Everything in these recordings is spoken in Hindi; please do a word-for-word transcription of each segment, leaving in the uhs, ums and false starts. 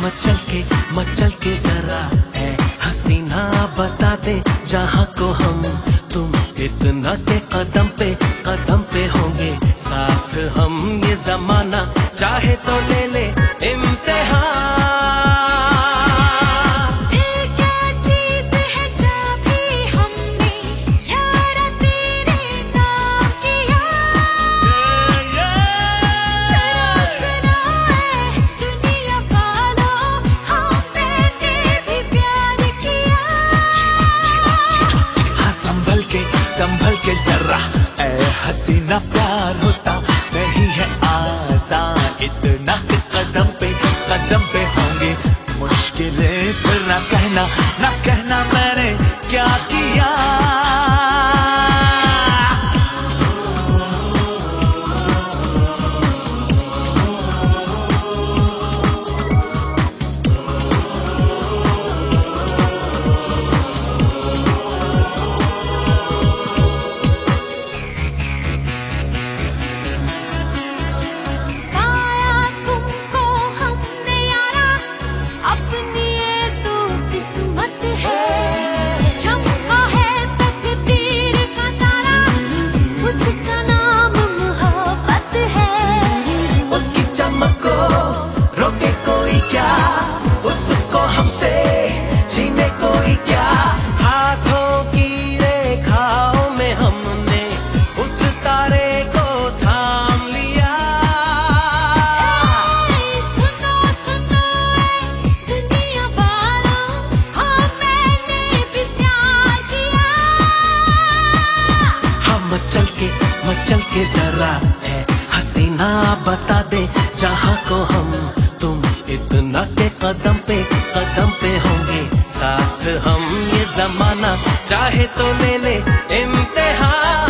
मचल के मचल के जरा है हसीना बता दे जहाँ को हम तुम इतना के कदम पे कदम पे होंगे साथ हम। ये जमाना चाहे तो ले ले इम्तिहान। संभल के जरा ऐ हसीना, प्यार होता नहीं है आसान, इतना के कदम पे कदम पे होंगे मुश्किलें। फिर ना कहना ना कहना मैंने क्या किया। मचल के जरा है हसीना बता दे जहाँ को हम तुम इतना के कदम पे कदम पे होंगे साथ हम। ये जमाना चाहे तो ले ले इम्तिहान।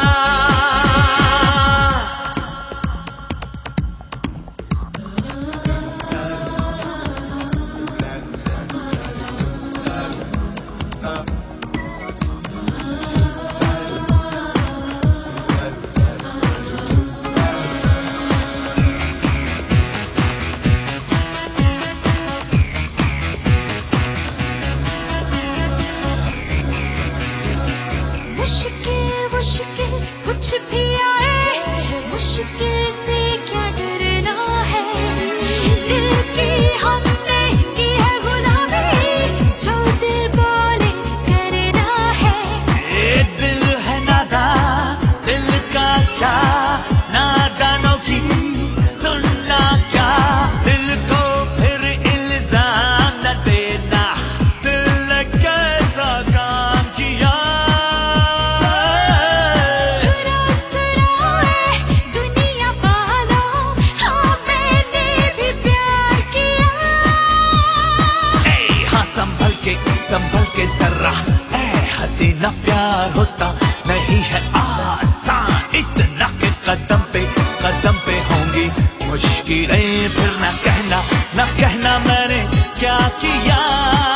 मुश्किल कुछ भी आए, मुश्किल से क्या डरना है। दिल की हमने की है गुलामी, जो दिल बोले करना है। ये दिल है नादान, दिल का क्या नादानों की सुनना क्या। दिल को फिर इल्जाम न देना, दिल ने कैसा काम किया। संभल के जरा ऐ हसीना, प्यार होता नहीं है आसान, इतना के कदम पे कदम पे होंगी मुश्किलें। फिर ना कहना ना कहना मैंने क्या किया।